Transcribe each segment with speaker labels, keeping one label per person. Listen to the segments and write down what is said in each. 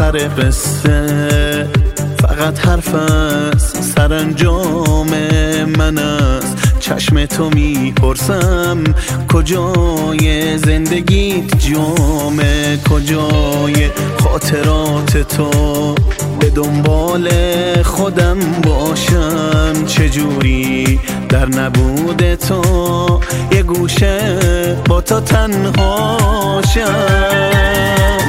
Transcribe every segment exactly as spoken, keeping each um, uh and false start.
Speaker 1: آخر قصه فقط حرف است، سرانجام من است. چشم تو میپرسم کجای زندگیت جامه، کجای خاطرات تو؟ به دنبال خودم باشم چجوری در نبود تو یه گوشه با تو تنهاشم.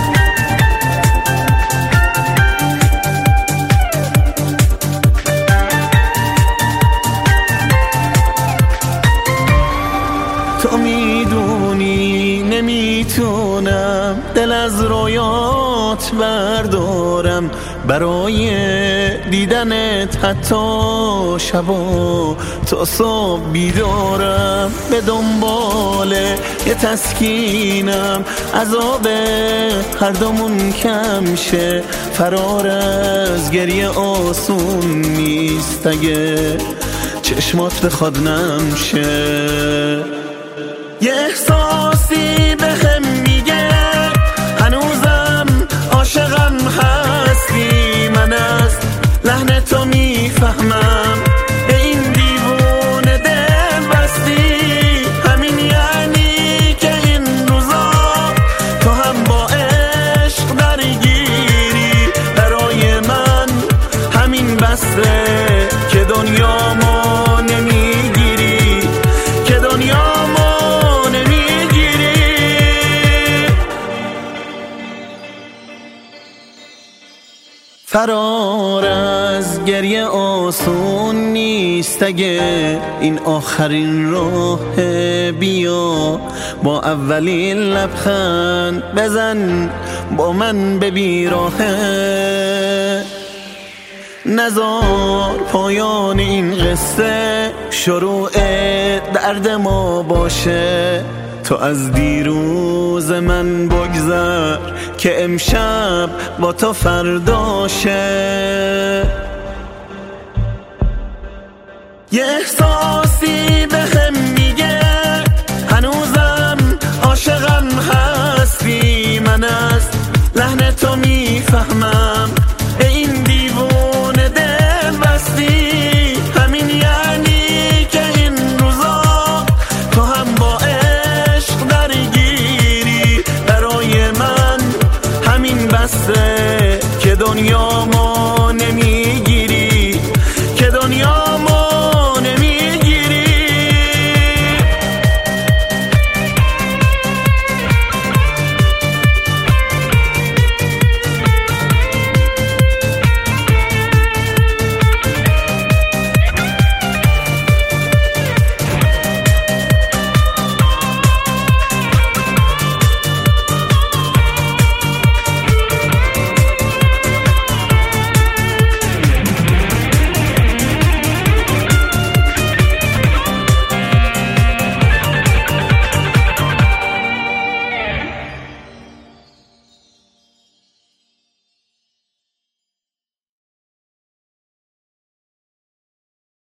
Speaker 1: تو میدونی نمیتونم دل از رویات بردارم، برای دیدنت حتی شبا تا صبح بیدارم. به دنبال یه تسکینم، عذاب هر دومون کم شه. فرار از گریه آسون نیست اگه چشمات بخواد نم شه. یه احساسی بهم میگه هنوزم عاشقم هستی، من از لحن تو میفهمم به این دیوونه دل بستی. همین یعنی که این روزا تو هم با عشق درگیری، برای من همین بسته که دنیا ما نمیگیری، که دنیا فرار از گریه آسون نیست اگه این آخرین راه. بیا با اولین لبخند بزن با من به بیراهه. نذار پایان این قصه شروع درد ما باشه. تو از دیروز من بگذر که امشب با تو فرداشه. یه احساسی بهم میگه هنوزم عاشقم هستی، من از لحن تو میفهمم به این دیوونه دل بستی. همین یعنی که این روزا تو هم با عشق درگیری، برای من همین بسته که دنیا